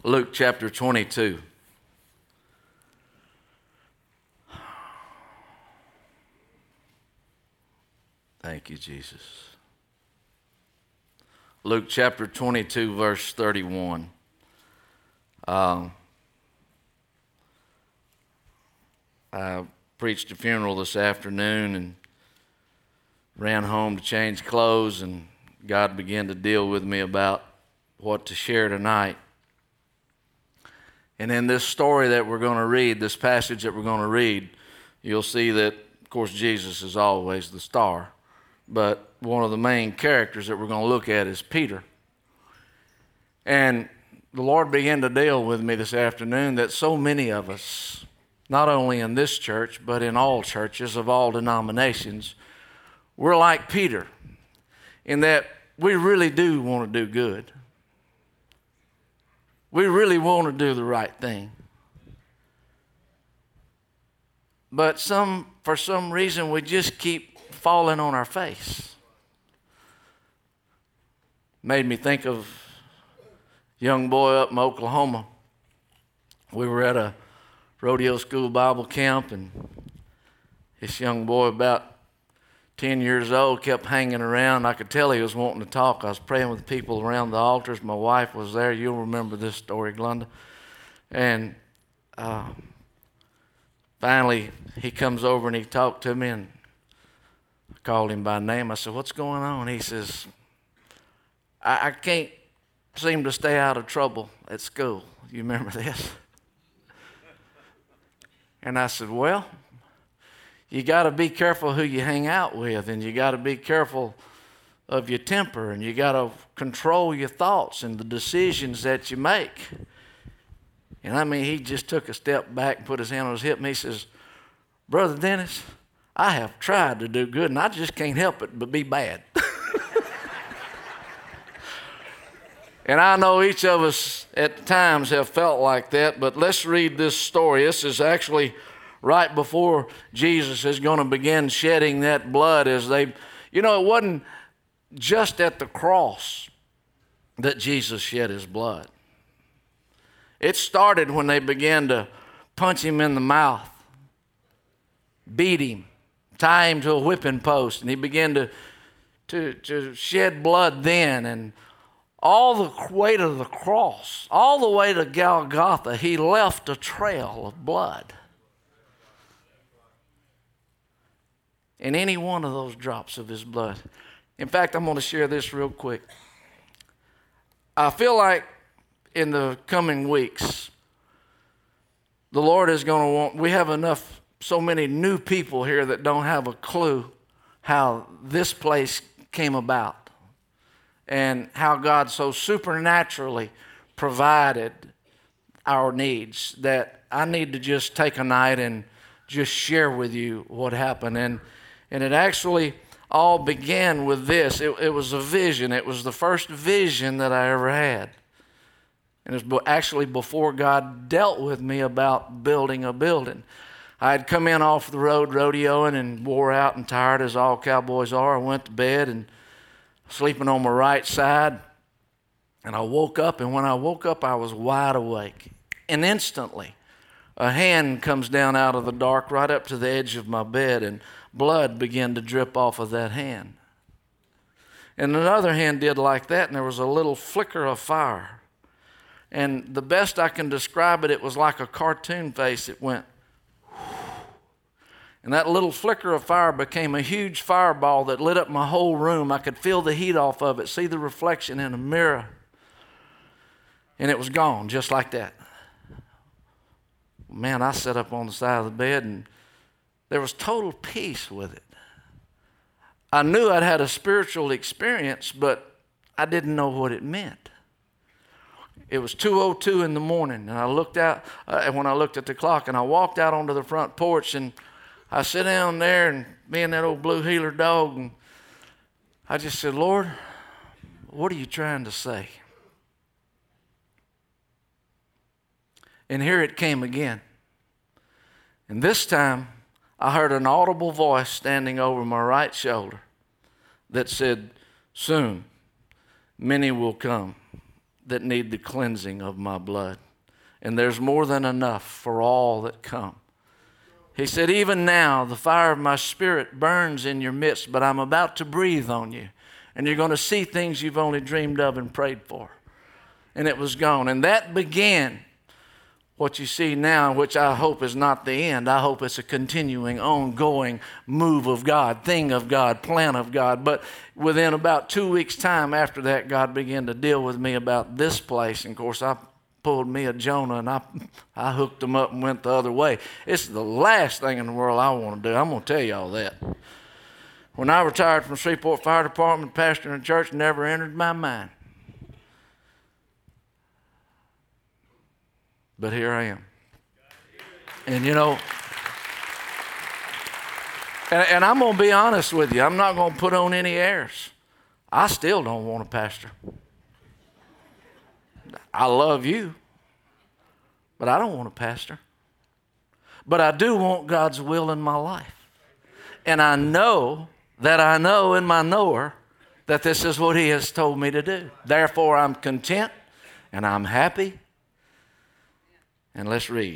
Luke chapter 22. Thank you, Jesus. Luke chapter 22, verse 31. I preached a funeral this afternoon and ran home to change clothes, and God began to deal with me about what to share tonight. And in this story that we're going to read, this passage that we're going to read, you'll see that, of course, Jesus is always the star. But one of the main characters that we're going to look at is Peter. And the Lord began to deal with me this afternoon that so many of us, not only in this church, but in all churches of all denominations, we're like Peter in that we really do want to do good. We really want to do the right thing. But for some reason, we just keep falling on our face. Made me think of a young boy up in Oklahoma. We were at a rodeo school Bible camp, and this young boy, about 10 years old, kept hanging around. I could tell he was wanting to talk. I was praying with people around the altars. My wife was there. You'll remember this story, Glenda. And finally, he comes over and he talked to me, and I called him by name. I said, "What's going on?" He says, I can't seem to stay out of trouble at school. You remember this? And I said, "Well, you got to be careful who you hang out with, and you got to be careful of your temper, and you got to control your thoughts and the decisions that you make." And I mean, he just took a step back and put his hand on his hip, and he says, "Brother Dennis, I have tried to do good, and I just can't help it but be bad." And I know each of us at times have felt like that, but let's read this story. This is actually right before Jesus is going to begin shedding that blood it wasn't just at the cross that Jesus shed his blood. It started when they began to punch him in the mouth, beat him, tie him to a whipping post, and he began to shed blood then. And all the weight of the cross, all the way to Golgotha, he left a trail of blood. In any one of those drops of his blood. In fact, I'm going to share this real quick. I feel like in the coming weeks, the Lord is going to we have so many new people here that don't have a clue how this place came about and how God so supernaturally provided our needs, that I need to just take a night and just share with you what happened. And it actually all began with this. It was a vision. It was the first vision that I ever had. And it was actually before God dealt with me about building a building. I had come in off the road rodeoing and wore out and tired as all cowboys are. I went to bed and sleeping on my right side. And I woke up, and when I woke up, I was wide awake. And instantly, a hand comes down out of the dark right up to the edge of my bed, and blood began to drip off of that hand. And another hand did like that, and there was a little flicker of fire. And the best I can describe it, it was like a cartoon face. It went, and that little flicker of fire became a huge fireball that lit up my whole room. I could feel the heat off of it, see the reflection in a mirror. And it was gone, just like that. Man, I sat up on the side of the bed, and there was total peace with it. I knew I'd had a spiritual experience, but I didn't know what it meant. It was 2:02 in the morning, and I looked out, when I looked at the clock, and I walked out onto the front porch, and I sit down there, and me and that old blue heeler dog, and I just said, "Lord, what are you trying to say?" And here it came again. And this time, I heard an audible voice standing over my right shoulder that said, "Soon, many will come that need the cleansing of my blood. And there's more than enough for all that come. He said, even now the fire of my Spirit burns in your midst, but I'm about to breathe on you. And you're going to see things you've only dreamed of and prayed for. And it was gone. And that began what you see now, which I hope is not the end. I hope it's a continuing, ongoing move of God, thing of God, plan of God. But within about 2 weeks' time after that, God began to deal with me about this place. And of course, I pulled me a Jonah and I hooked them up and went the other way. It's the last thing in the world I want to do. I'm going to tell you all that. When I retired from Shreveport Fire Department, pastoring a church never entered my mind. But here I am. And you know, and I'm going to be honest with you. I'm not going to put on any airs. I still don't want to pastor. I love you, but I don't want to pastor. But I do want God's will in my life. And I know in my knower that this is what He has told me to do. Therefore, I'm content and I'm happy. And let's read.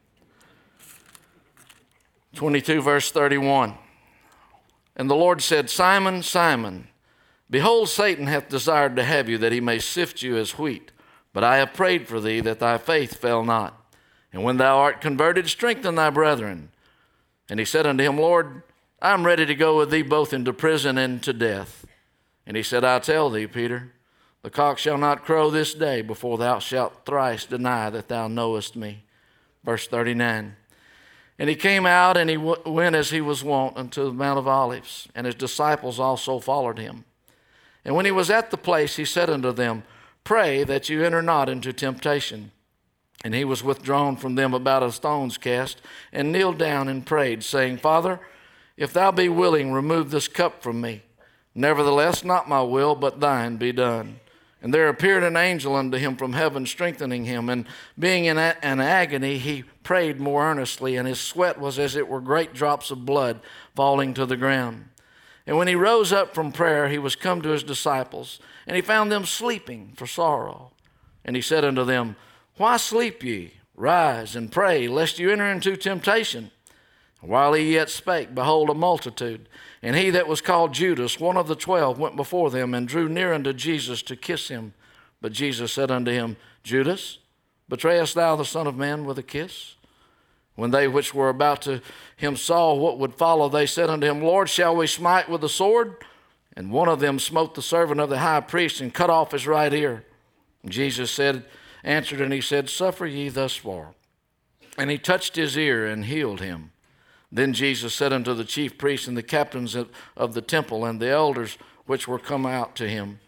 22 verse 31. And the Lord said, Simon, Simon, behold, Satan hath desired to have you, that he may sift you as wheat. But I have prayed for thee, that thy faith fail not. And when thou art converted, strengthen thy brethren. And he said unto him, Lord, I am ready to go with thee both into prison and to death. And he said, I tell thee, Peter, the cock shall not crow this day before thou shalt thrice deny that thou knowest me. Verse 39. And he came out and he went as he was wont unto the Mount of Olives, and his disciples also followed him. And when he was at the place, he said unto them, Pray that you enter not into temptation. And he was withdrawn from them about a stone's cast, and kneeled down and prayed, saying, Father, if thou be willing, remove this cup from me. Nevertheless, not my will, but thine be done. And there appeared an angel unto him from heaven, strengthening him. And being in an agony, he prayed more earnestly, and his sweat was as it were great drops of blood falling to the ground. And when he rose up from prayer, he was come to his disciples, and he found them sleeping for sorrow. And he said unto them, Why sleep ye? Rise and pray, lest you enter into temptation. While he yet spake, behold, a multitude, and he that was called Judas, one of the 12, went before them, and drew near unto Jesus to kiss him. But Jesus said unto him, Judas, betrayest thou the Son of Man with a kiss? When they which were about to him saw what would follow, they said unto him, Lord, shall we smite with the sword? And one of them smote the servant of the high priest, and cut off his right ear. And Jesus answered, and he said, Suffer ye thus far. And he touched his ear and healed him. Then Jesus said unto the chief priests and the captains of the temple and the elders which were come out to him,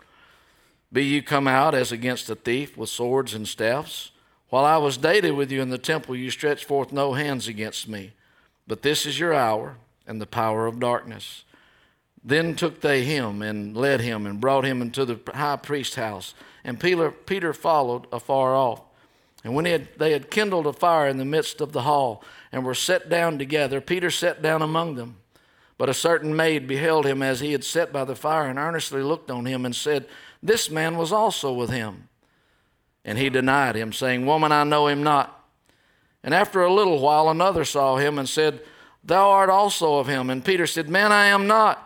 Be ye come out as against a thief with swords and staffs? While I was daily with you in the temple, you stretched forth no hands against me. But this is your hour and the power of darkness. Then took they him and led him and brought him into the high priest's house. And Peter followed afar off. And when they had kindled a fire in the midst of the hall, and were set down together, Peter sat down among them. But a certain maid beheld him as he had sat by the fire, and earnestly looked on him, and said, This man was also with him. And he denied him, saying, Woman, I know him not. And after a little while another saw him, and said, Thou art also of him. And Peter said, Man, I am not.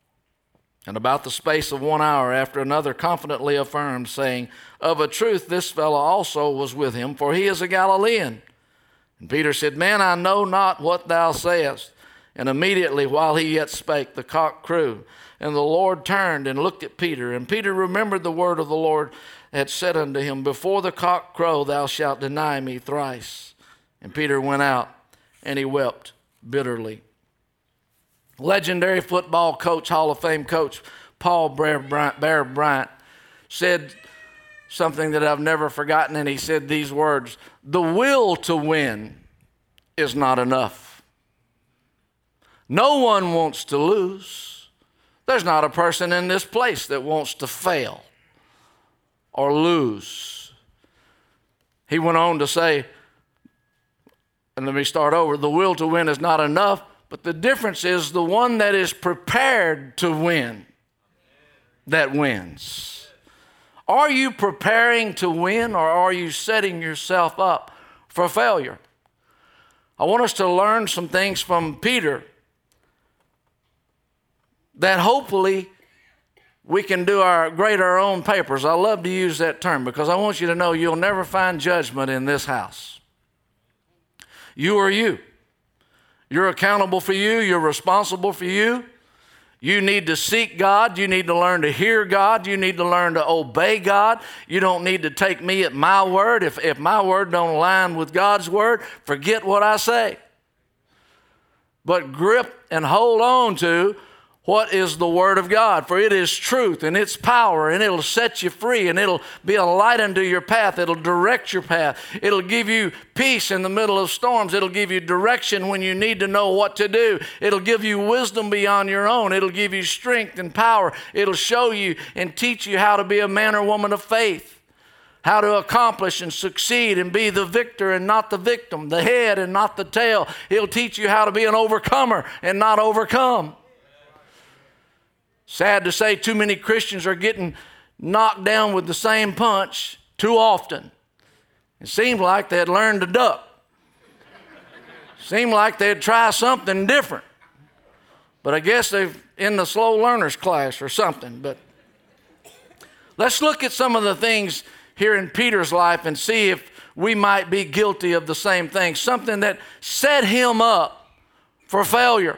And about the space of 1 hour after, another confidently affirmed, saying, Of a truth this fellow also was with him, for he is a Galilean. And Peter said, Man, I know not what thou sayest. And immediately while he yet spake, the cock crew. And the Lord turned and looked at Peter. And Peter remembered the word of the Lord had said unto him, Before the cock crow thou shalt deny me thrice. And Peter went out, and he wept bitterly. Legendary football coach, Hall of Fame coach, Paul Bear Bryant, said something that I've never forgotten, and he said these words, The will to win is not enough. No one wants to lose. There's not a person in this place that wants to fail or lose. He went on to say, and let me start over, the will to win is not enough, but the difference is the one that is prepared to win, that wins. Are you preparing to win, or are you setting yourself up for failure? I want us to learn some things from Peter that hopefully we can grade our own papers. I love to use that term because I want you to know you'll never find judgment in this house. You are you. You're accountable for you. You're responsible for you. You need to seek God. You need to learn to hear God. You need to learn to obey God. You don't need to take me at my word. If my word don't align with God's word, forget what I say. But grip and hold on to what is the word of God, for it is truth and it's power, and it'll set you free, and it'll be a light unto your path. It'll direct your path. It'll give you peace in the middle of storms. It'll give you direction when you need to know what to do. It'll give you wisdom beyond your own. It'll give you strength and power. It'll show you and teach you how to be a man or woman of faith, how to accomplish and succeed and be the victor and not the victim, the head and not the tail. It'll teach you how to be an overcomer and not overcome. Sad to say, too many Christians are getting knocked down with the same punch too often. It seems like they'd learn to duck. Seemed like they'd try something different. But I guess they're in the slow learners class or something. But let's look at some of the things here in Peter's life and see if we might be guilty of the same thing. Something that set him up for failure.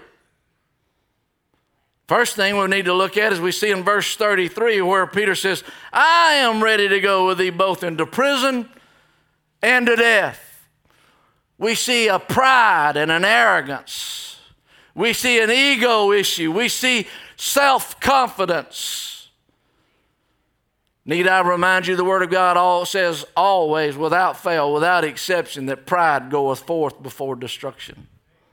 First thing we need to look at is we see in verse 33 where Peter says, I am ready to go with thee both into prison and to death. We see a pride and an arrogance. We see an ego issue. We see self-confidence. Need I remind you, the Word of God says always, without fail, without exception, that pride goeth forth before destruction.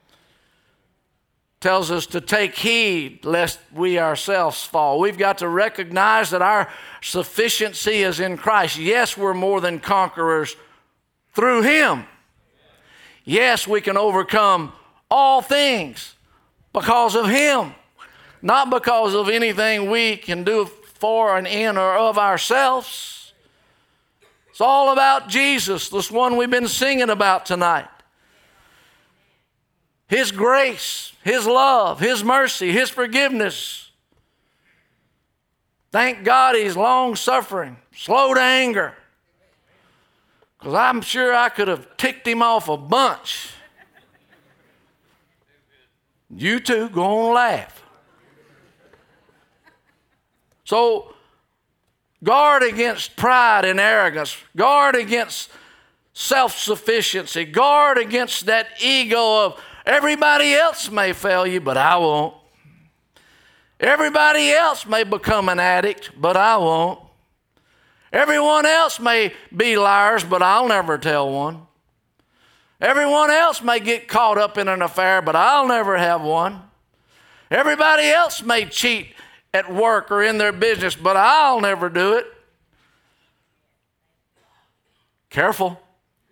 Tells us to take heed lest we ourselves fall. We've got to recognize that our sufficiency is in Christ. Yes, we're more than conquerors through Him. Yes, we can overcome all things because of Him, not because of anything we can do for and in or of ourselves. It's all about Jesus, this one we've been singing about tonight. His grace, His love, His mercy, His forgiveness. Thank God He's long-suffering, slow to anger. Because I'm sure I could have ticked Him off a bunch. You too, go on and laugh. So, guard against pride and arrogance. Guard against self-sufficiency. Guard against that ego of, everybody else may fail you, but I won't. Everybody else may become an addict, but I won't. Everyone else may be liars, but I'll never tell one. Everyone else may get caught up in an affair, but I'll never have one. Everybody else may cheat at work or in their business, but I'll never do it. Careful.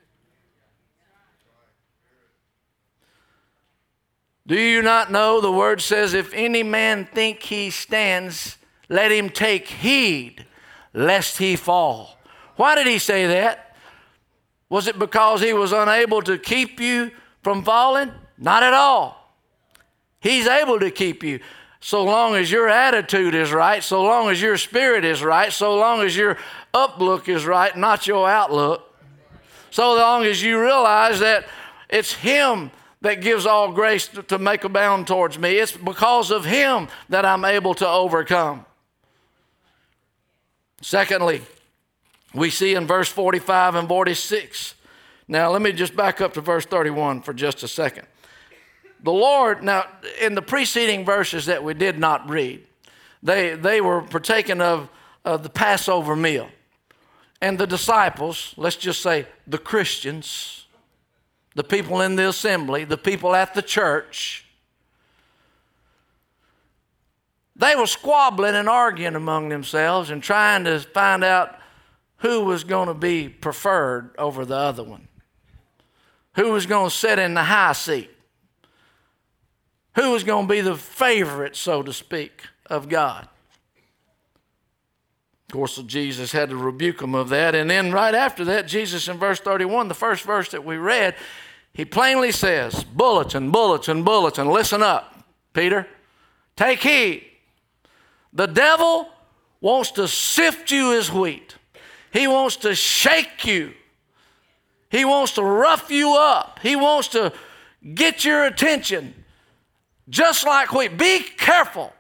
Do you not know the word says, if any man think he stands, let him take heed lest he fall. Why did he say that? Was it because he was unable to keep you from falling? Not at all. He's able to keep you so long as your attitude is right, so long as your spirit is right, so long as your uplook is right, not your outlook. So long as you realize that it's Him that gives all grace to make abound towards me. It's because of Him that I'm able to overcome. Secondly, we see in verse 45 and 46. Now, let me just back up to verse 31 for just a second. The Lord, now, in the preceding verses that we did not read, they were partaking of the Passover meal. And the disciples, let's just say the Christians, the people in the assembly, the people at the church, they were squabbling and arguing among themselves and trying to find out who was going to be preferred over the other one, who was going to sit in the high seat, who was going to be the favorite, so to speak, of God. Of course, Jesus had to rebuke him of that. And then right after that, Jesus in verse 31, the first verse that we read, he plainly says, bulletin, bulletin, bulletin, listen up, Peter. Take heed. The devil wants to sift you as wheat. He wants to shake you. He wants to rough you up. He wants to get your attention just like wheat. Be careful.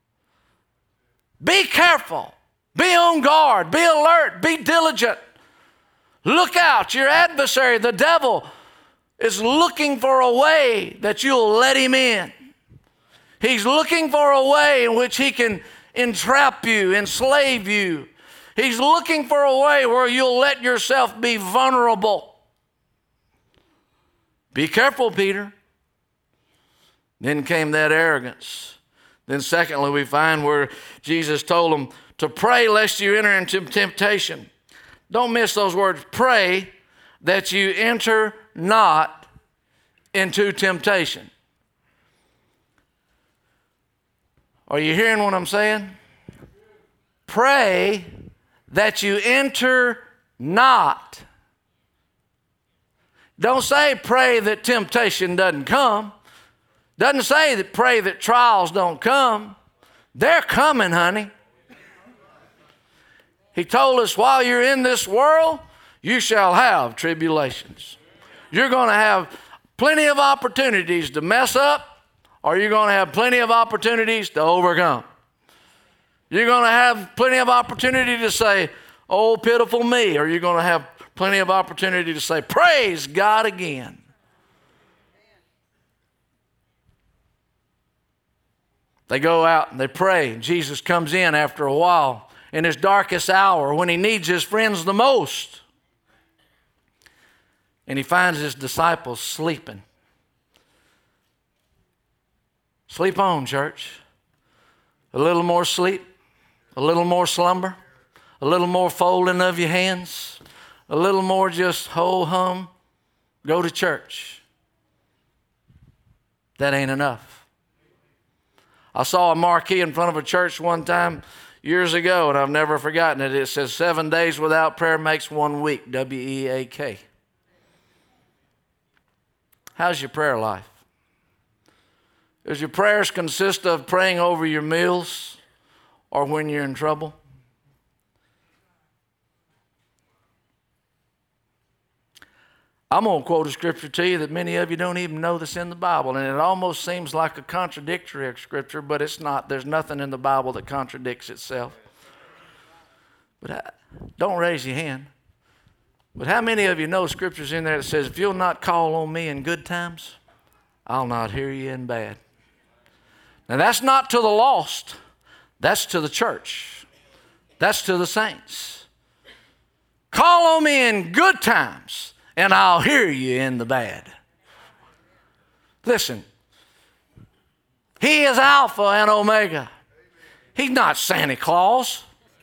Be careful. Be on guard. Be alert. Be diligent. Look out. Your adversary, the devil, is looking for a way that you'll let him in. He's looking for a way in which he can entrap you, enslave you. He's looking for a way where you'll let yourself be vulnerable. Be careful, Peter. Then came that arrogance. Then secondly, we find where Jesus told him to pray lest you enter into temptation. Don't miss those words. Pray that you enter not into temptation. Are you hearing what I'm saying? Pray that you enter not. Don't say pray that temptation doesn't come. Doesn't say that pray that trials don't come. They're coming, honey. He told us while you're in this world, you shall have tribulations. You're going to have plenty of opportunities to mess up, or you're going to have plenty of opportunities to overcome. You're going to have plenty of opportunity to say, oh, pitiful me, or you're going to have plenty of opportunity to say, praise God again. They go out and they pray. Jesus comes in after a while in his darkest hour when he needs his friends the most. And he finds his disciples sleeping. Sleep on, church. A little more sleep, a little more slumber, a little more folding of your hands, a little more just ho-hum, go to church. That ain't enough. I saw a marquee in front of a church one time years ago, and I've never forgotten it. It says, 7 days without prayer makes 1 week, W-E-A-K. How's your prayer life? Does your prayers consist of praying over your meals or when you're in trouble? I'm going to quote a scripture to you that many of you don't even know that's in the Bible, and it almost seems like a contradictory scripture, but it's not. There's nothing in the Bible that contradicts itself. But don't raise your hand. But how many of you know scriptures in there that says, if you'll not call on me in good times, I'll not hear you in bad. Now that's not to the lost. That's to the church. That's to the saints. Call on me in good times, and I'll hear you in the bad. Listen, he is Alpha and Omega. He's not Santa Claus.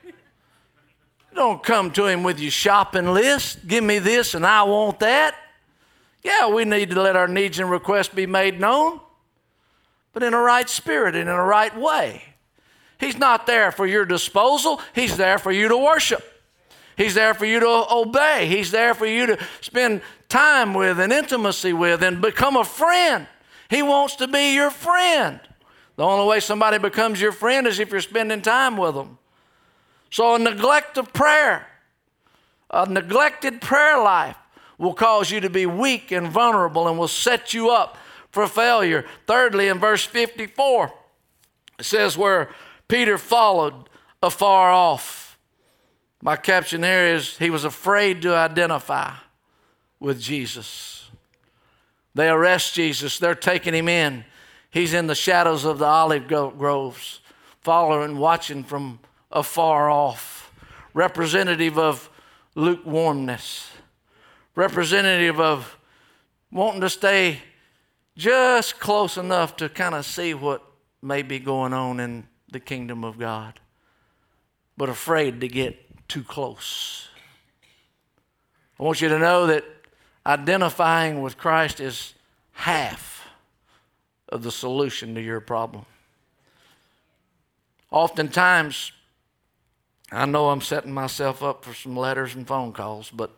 Don't come to him with your shopping list. Give me this and I want that. Yeah, we need to let our needs and requests be made known, but in a right spirit and in a right way. He's not there for your disposal. He's there for you to worship. He's there for you to obey. He's there for you to spend time with and intimacy with and become a friend. He wants to be your friend. The only way somebody becomes your friend is if you're spending time with them. So a neglect of prayer, a neglected prayer life will cause you to be weak and vulnerable and will set you up for failure. Thirdly, in verse 54, it says where Peter followed afar off. My caption there is, he was afraid to identify with Jesus. They arrest Jesus. They're taking him in. He's in the shadows of the olive groves, following, watching from afar off. Representative of lukewarmness. Representative of wanting to stay just close enough to kind of see what may be going on in the kingdom of God, but afraid to get too close. I want you to know that identifying with Christ is half of the solution to your problem. Oftentimes, I know I'm setting myself up for some letters and phone calls, but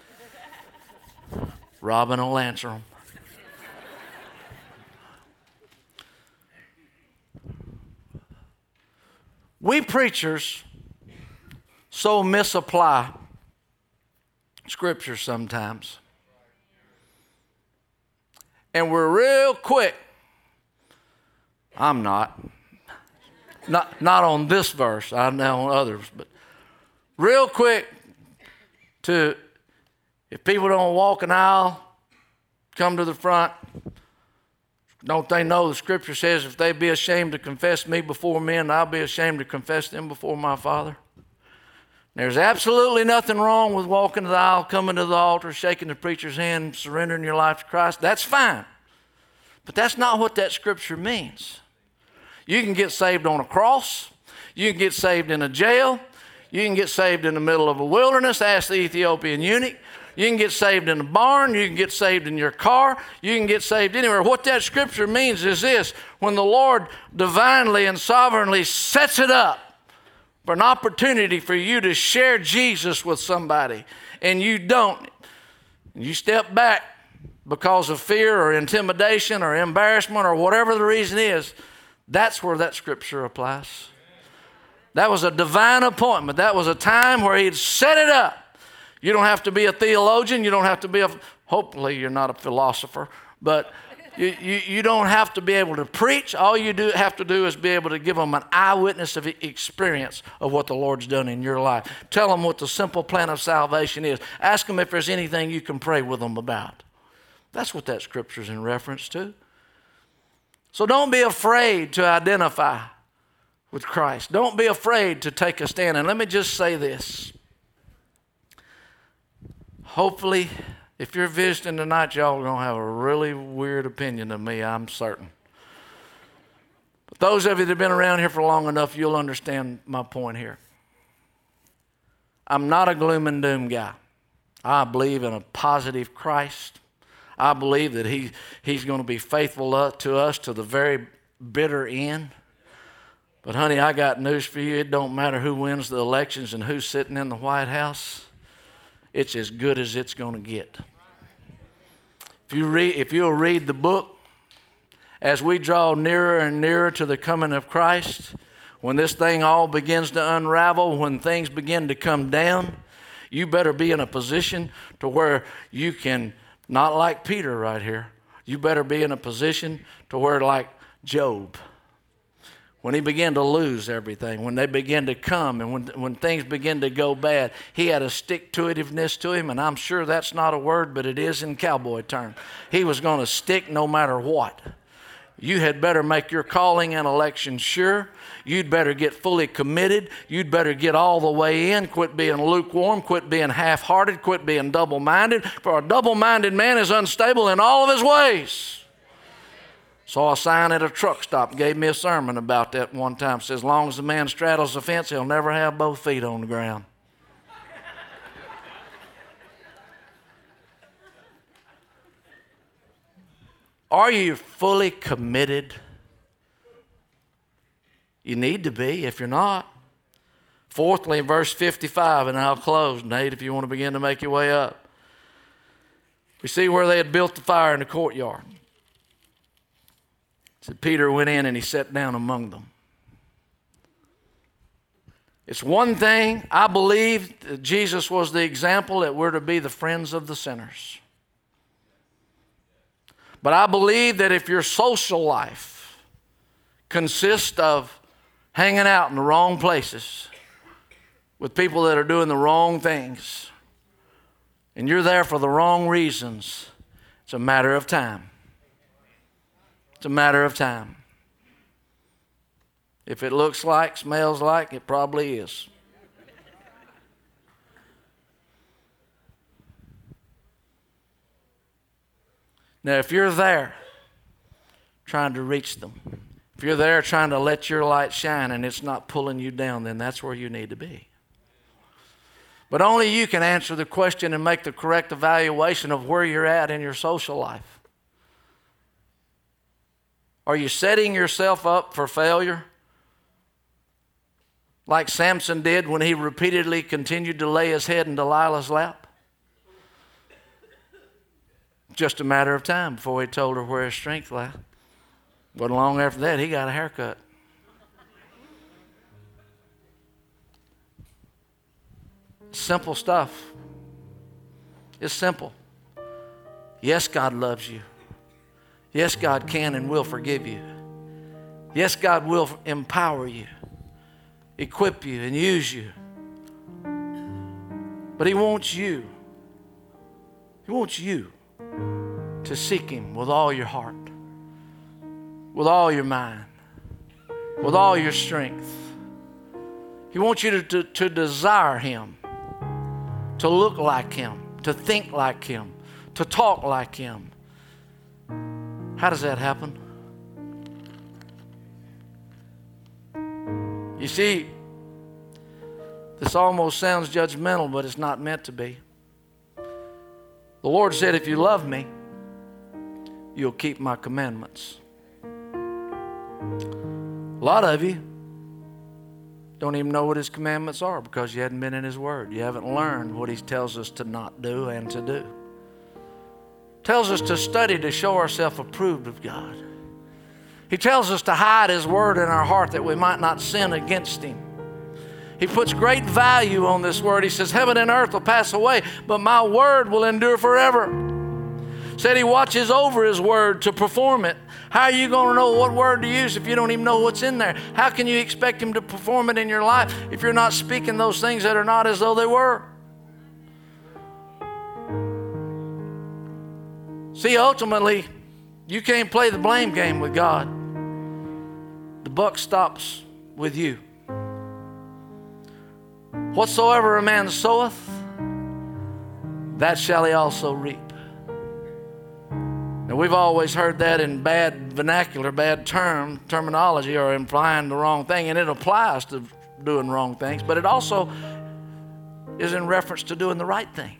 Robin will answer them. We preachers so misapply Scripture sometimes. And we're real quick. I'm not. Not on this verse. I know on others. But real quick to, if people don't walk an aisle, come to the front. Don't they know the Scripture says if they be ashamed to confess me before men, I'll be ashamed to confess them before my Father? There's absolutely nothing wrong with walking to the aisle, coming to the altar, shaking the preacher's hand, surrendering your life to Christ. That's fine. But that's not what that Scripture means. You can get saved on a cross. You can get saved in a jail. You can get saved in the middle of a wilderness. Ask the Ethiopian eunuch. You can get saved in a barn. You can get saved in your car. You can get saved anywhere. What that Scripture means is this: when the Lord divinely and sovereignly sets it up for an opportunity for you to share Jesus with somebody, and you don't, you step back because of fear or intimidation or embarrassment or whatever the reason is, that's where that Scripture applies. That was a divine appointment. That was a time where He'd set it up. You don't have to be a theologian. You don't have to be hopefully you're not a philosopher, but you don't have to be able to preach. All you have to do is be able to give them an eyewitness of experience of what the Lord's done in your life. Tell them what the simple plan of salvation is. Ask them if there's anything you can pray with them about. That's what that Scripture's in reference to. So don't be afraid to identify with Christ. Don't be afraid to take a stand. And let me just say this. Hopefully, if you're visiting tonight, y'all are going to have a really weird opinion of me, I'm certain. But those of you that have been around here for long enough, you'll understand my point here. I'm not a gloom and doom guy. I believe in a positive Christ. I believe that He's going to be faithful to us to the very bitter end. But honey, I got news for you. It don't matter who wins the elections and who's sitting in the White House. It's as good as it's going to get. If you'll read the book, as we draw nearer and nearer to the coming of Christ, when this thing all begins to unravel, when things begin to come down, you better be in a position to where you can, not like Peter right here, you better be in a position to where like Job, when he began to lose everything, when they began to come and when things began to go bad, he had a stick-to-itiveness to him, and I'm sure that's not a word, but it is in cowboy term. He was going to stick no matter what. You had better make your calling and election sure. You'd better get fully committed. You'd better get all the way in. Quit being lukewarm. Quit being half-hearted. Quit being double-minded. For a double-minded man is unstable in all of his ways. Saw a sign at a truck stop, gave me a sermon about that one time. Says, as long as the man straddles the fence, he'll never have both feet on the ground. Are you fully committed? You need to be if you're not. Fourthly, in verse 55, and I'll close, Nate, if you want to begin to make your way up. We see where they had built the fire in the courtyard. So Peter went in and he sat down among them. It's one thing, I believe that Jesus was the example that we're to be the friends of the sinners. But I believe that if your social life consists of hanging out in the wrong places with people that are doing the wrong things, and you're there for the wrong reasons, it's a matter of time. It's a matter of time. If it looks like, smells like, it probably is. Now, if you're there trying to reach them, if you're there trying to let your light shine and it's not pulling you down, then that's where you need to be. But only you can answer the question and make the correct evaluation of where you're at in your social life. Are you setting yourself up for failure? like Samson did when he repeatedly continued to lay his head in Delilah's lap? Just a matter of time before he told her where his strength lay. Wasn't long after that, he got a haircut. Simple stuff. It's simple. Yes, God loves you. Yes, God can and will forgive you. Yes, God will empower you, equip you, and use you. But He wants you. He wants you to seek Him with all your heart, with all your mind, with all your strength. He wants you to desire Him, to look like Him, to think like Him, to talk like Him. How does that happen? You see, this almost sounds judgmental, but it's not meant to be. The Lord said, if you love me, you'll keep my commandments. A lot of you don't even know what His commandments are because you hadn't been in His Word. You haven't learned what He tells us to not do and to do. Tells us to study to show ourselves approved of God. He tells us to hide His Word in our heart that we might not sin against Him. He puts great value on this Word. He says, heaven and earth will pass away, but my Word will endure forever. Said He watches over His Word to perform it. How are you going to know what word to use if you don't even know what's in there? How can you expect Him to perform it in your life if you're not speaking those things that are not as though they were? See, ultimately, you can't play the blame game with God. The buck stops with you. Whatsoever a man soweth, that shall he also reap. Now, we've always heard that in bad vernacular, bad terminology, or implying the wrong thing, and it applies to doing wrong things, but it also is in reference to doing the right thing.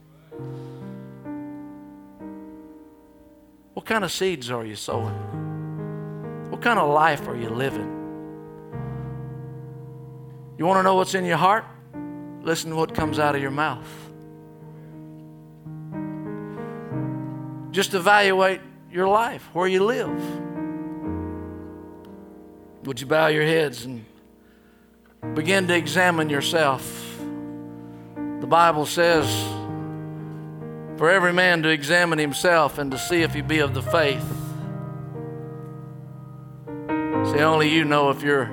What kind of seeds are you sowing? What kind of life are you living? You want to know what's in your heart? Listen to what comes out of your mouth. Just evaluate your life, where you live. Would you bow your heads and begin to examine yourself? The Bible says, for every man to examine himself and to see if he be of the faith. See, only you know if you're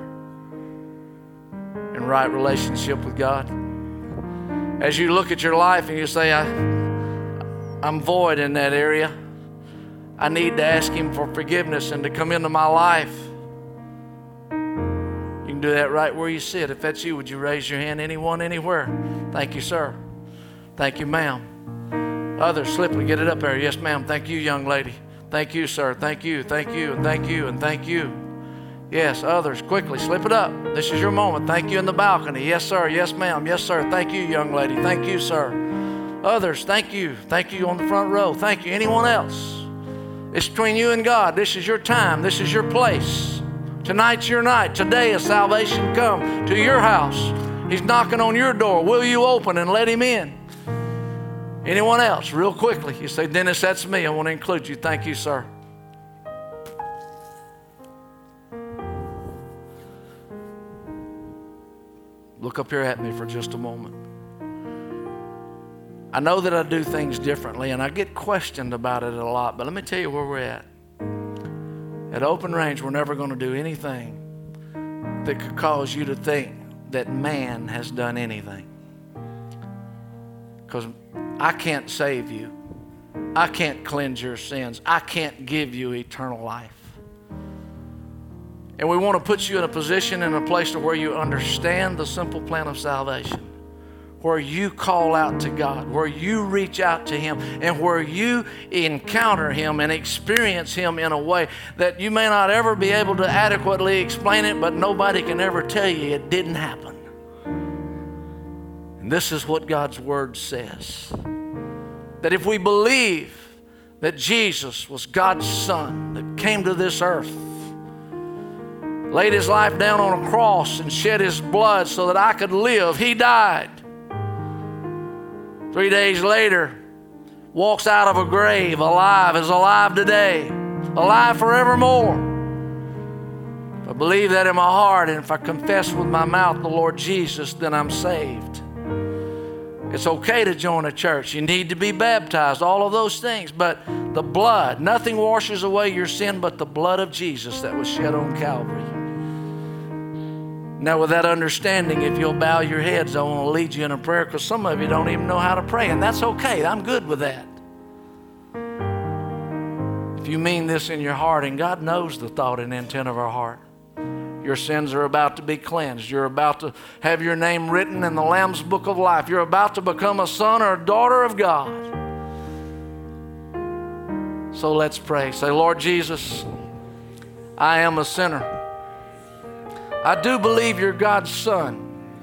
in right relationship with God. As you look at your life and you say, I'm void in that area. I need to ask Him for forgiveness and to come into my life. You can do that right where you sit. If that's you, would you raise your hand? Anyone, anywhere? Thank you, sir. Thank you, ma'am. Others, slippery, get it up there. Yes, ma'am. Thank you, young lady. Thank you, sir. Thank you, and thank you, and thank you. Yes, others, quickly, slip it up. This is your moment. Thank you in the balcony. Yes, sir. Yes, ma'am. Yes, sir. Thank you, young lady. Thank you, sir. Others, thank you. Thank you on the front row. Thank you. Anyone else? It's between you and God. This is your time. This is your place. Tonight's your night. Today is salvation come to your house. He's knocking on your door. Will you open and let Him in? Anyone else? Real quickly. You say, Dennis, that's me. I want to include you. Thank you, sir. Look up here at me for just a moment. I know that I do things differently, and I get questioned about it a lot, but let me tell you where we're at. At Open Range, we're never going to do anything that could cause you to think that man has done anything. Because I can't save you. I can't cleanse your sins. I can't give you eternal life. And we want to put you in a position, in a place to where you understand the simple plan of salvation, where you call out to God, where you reach out to Him, and where you encounter Him and experience Him in a way that you may not ever be able to adequately explain it, but nobody can ever tell you it didn't happen. And this is what God's Word says. That if we believe that Jesus was God's Son that came to this earth, laid his life down on a cross and shed his blood so that I could live. He died. 3 days later, walks out of a grave, alive, is alive today, alive forevermore. If I believe that in my heart and if I confess with my mouth the Lord Jesus, then I'm saved. It's okay to join a church. You need to be baptized, all of those things. But the blood, nothing washes away your sin but the blood of Jesus that was shed on Calvary. Now, with that understanding, if you'll bow your heads, I want to lead you in a prayer because some of you don't even know how to pray, and that's okay. I'm good with that. If you mean this in your heart, and God knows the thought and intent of our heart, your sins are about to be cleansed. You're about to have your name written in the Lamb's Book of Life. You're about to become a son or a daughter of God. So let's pray. Say, Lord Jesus, I am a sinner. I do believe you're God's Son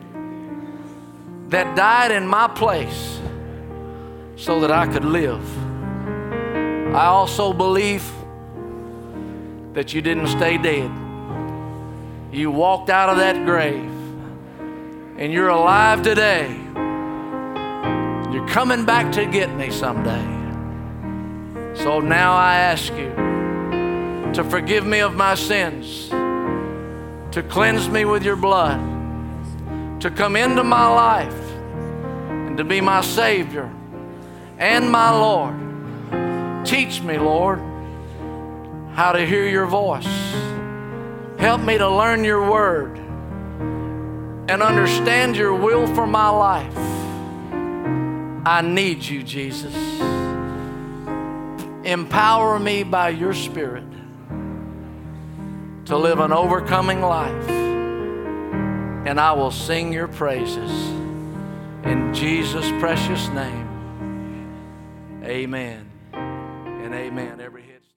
that died in my place so that I could live. I also believe that you didn't stay dead. You walked out of that grave and you're alive today. You're coming back to get me someday. So now I ask you to forgive me of my sins, to cleanse me with your blood, to come into my life and to be my Savior and my Lord. Teach me, Lord, how to hear your voice. Help me to learn your word and understand your will for my life. I need you, Jesus. Empower me by your Spirit to live an overcoming life, and I will sing your praises. In Jesus' precious name, amen and amen. Every head.